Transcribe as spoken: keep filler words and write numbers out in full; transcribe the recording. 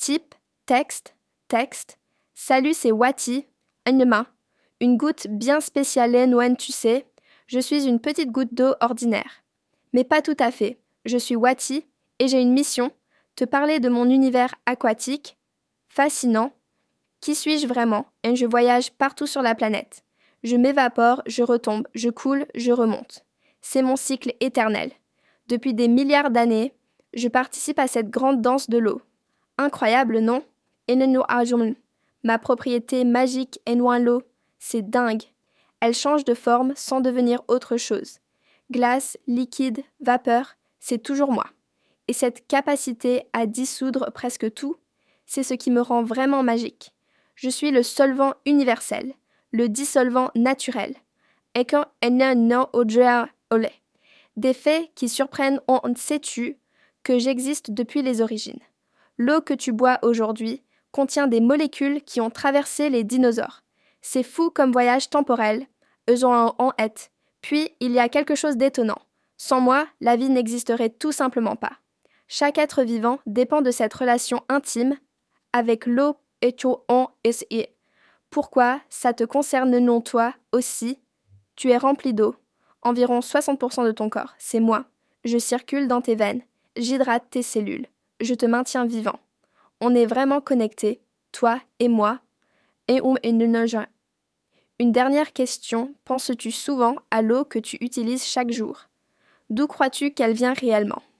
Type, texte, texte. Salut, c'est Wati, Anima. Une goutte bien spéciale, Noën, tu sais. Je suis une petite goutte d'eau ordinaire. Mais pas tout à fait. Je suis Wati et j'ai une mission, te parler de mon univers aquatique, fascinant. Qui suis-je vraiment? Et je voyage partout sur la planète. Je m'évapore, je retombe, je coule, je remonte. C'est mon cycle éternel. Depuis des milliards d'années, je participe à cette grande danse de l'eau. Incroyable, non? Ma propriété magique est loin l'eau. C'est dingue. Elle change de forme sans devenir autre chose. Glace, liquide, vapeur, c'est toujours moi. Et cette capacité à dissoudre presque tout, c'est ce qui me rend vraiment magique. Je suis le solvant universel, le dissolvant naturel. Des faits qui surprennent, on sais-tu que j'existe depuis les origines. L'eau que tu bois aujourd'hui contient des molécules qui ont traversé les dinosaures. C'est fou comme voyage temporel. Eux ont en est. Puis, il y a quelque chose d'étonnant. Sans moi, la vie n'existerait tout simplement pas. Chaque être vivant dépend de cette relation intime avec l'eau et on est. Pourquoi ça te concerne non toi aussi? Tu es rempli d'eau. Environ soixante pour cent de ton corps, c'est moi. Je circule dans tes veines. J'hydrate tes cellules. Je te maintiens vivant. On est vraiment connectés, toi et moi. Et on est une Une dernière question, penses-tu souvent à l'eau que tu utilises chaque jour? D'où crois-tu qu'elle vient réellement?